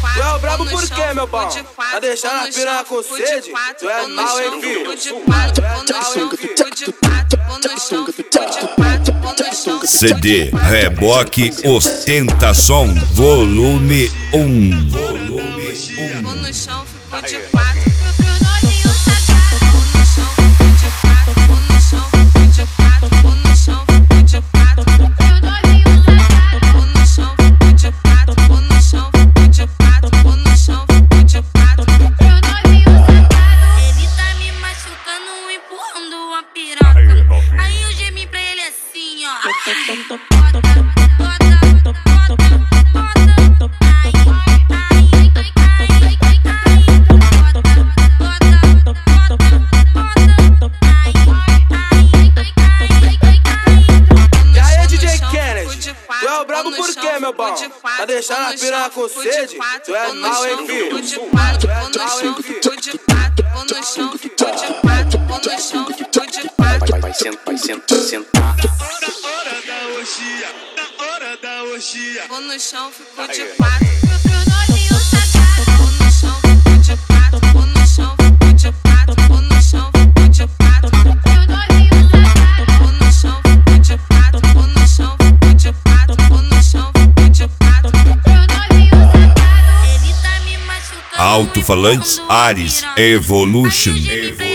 Tu é o brabo por quê, meu pau? Tá deixando a piranha com sede? Tu é mal, hein, filho? Tu é mal, hein, filho? CD Reboque Ostentação Volume 1. Vou no chão, fico de quatro. Aí eu gemi pra ele assim, ó. E aí, DJ Kennedy? Tu é o brabo por quê, meu pau? Tá deixando a piranha com sede? Tu é mal, hein, filho? Tu é mal, hein, filho? Vai sentar. Vou no chão, fico de quatro. Pro novinho sacado. Vou no chão, fico de quatro. Vou no chão, fico de quatro. Vou no chão, fico de quatro. Pro novinho sacado. Vou no chão, fico de quatro. Vou no chão, fico de quatro. Vou no chão, fico de quatro. Pro novinho sacado. Ele tá me machucando. Alto-falantes Ares Evolution.